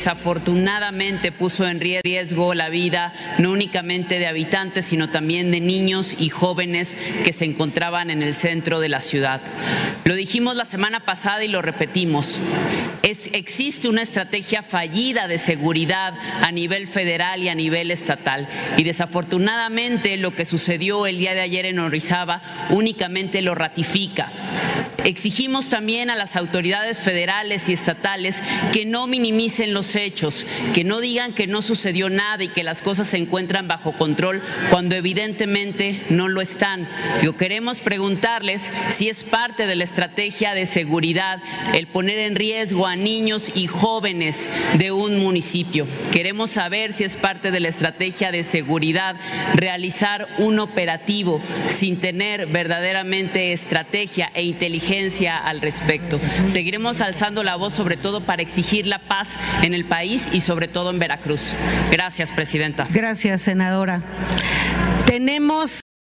desafortunadamente puso en riesgo la vida no únicamente de habitantes, sino también de niños y jóvenes que se encontraban en el centro de la ciudad. Lo dijimos la semana pasada y lo repetimos. Existe una estrategia fallida de seguridad a nivel federal y a nivel estatal. Y desafortunadamente lo que sucedió el día de ayer en Orizaba únicamente lo ratifica. Exigimos también a las autoridades federales y estatales que no minimicen los hechos, que no digan que no sucedió nada y que las cosas se encuentran bajo control cuando evidentemente no lo están. Yo queremos preguntarles si es parte de la estrategia de seguridad el poner en riesgo a niños y jóvenes de un municipio. Queremos saber si es parte de la estrategia de seguridad realizar un operativo sin tener verdaderamente estrategia e inteligencia al respecto. Seguiremos alzando la voz sobre todo para exigir la paz en el país y sobre todo en Veracruz. Gracias, presidenta. Gracias, senadora. Tenemos